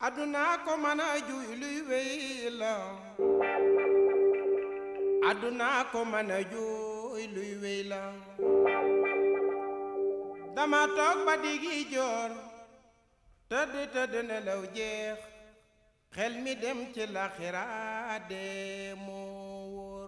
aduna ko mana juy luy wey la aduna ko mana juy luy wey la dama toog ba digi joor tëdd nelaw jeex xel mi dem ci laxira de moo wóor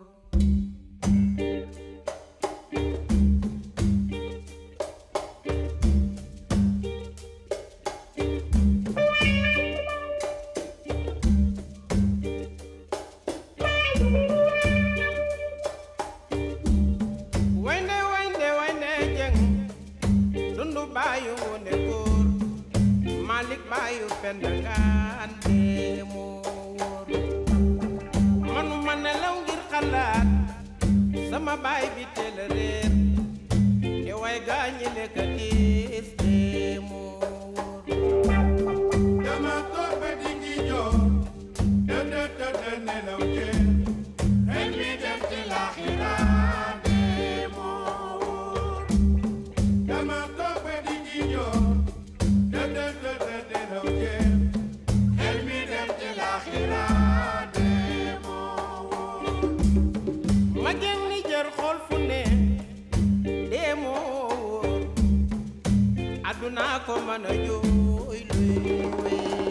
bayu ne góor Malik bayu pendangaan de moo wóor manuma nelaw ngir xalaat sama baay bi teel a réer te way gaañi lekk tiis de moo wóor dama toog ba dingi joor tëdd nelaw jeex xel mi dem ci laaxira de moo wóor dama toog ba dingi joor tëdd nelaw jeex xel mi dem ci laaxira de moo wóor ma génn jër xool fu ne de moo wóor aduna ko mën a jooy luy wey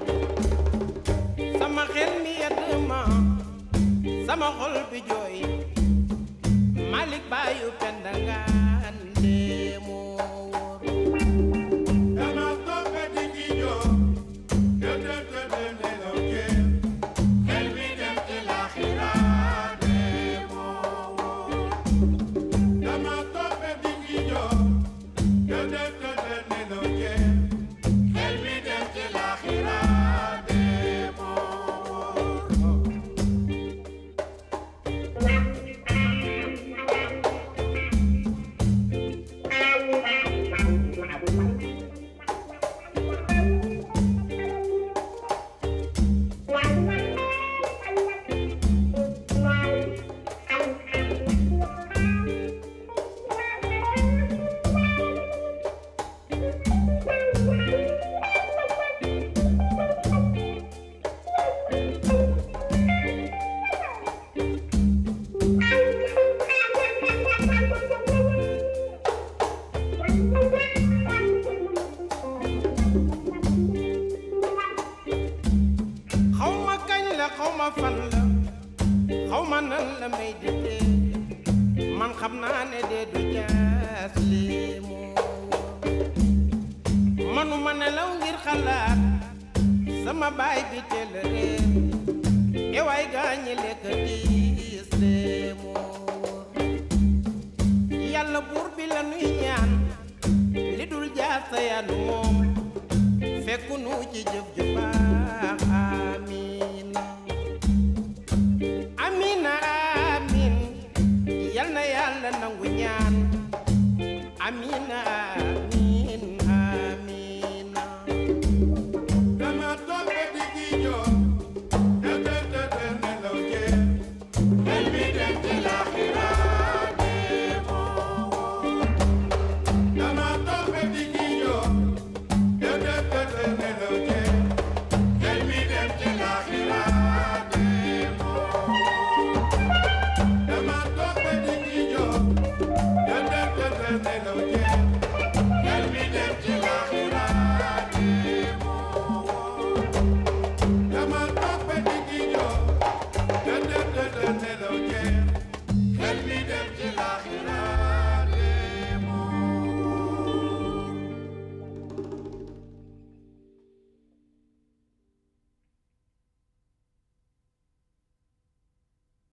sama xel mi yedd ma sama xol bi jooy Malik bayu pendangaan de moo wóor dama toog ba dingi joor tëdd nelaw jeex xel mi dem ci laaxira de moo wóor dama toog ba dingi joor tëdd nelaw jeex xel mi dem ci laaxira de moo wóor xawma kañ la xawma fan la xawma nan la may dite man xam naa ne de du jaas li moo wóor manuma nelaw ngir xalaat sama baay bi teel a réer e waay gaañi lekk diis de moo wóor yàlla buur bi la nuy ñaan li dul jaas sa yanu moom fekku nu ci jëf ju baax amiin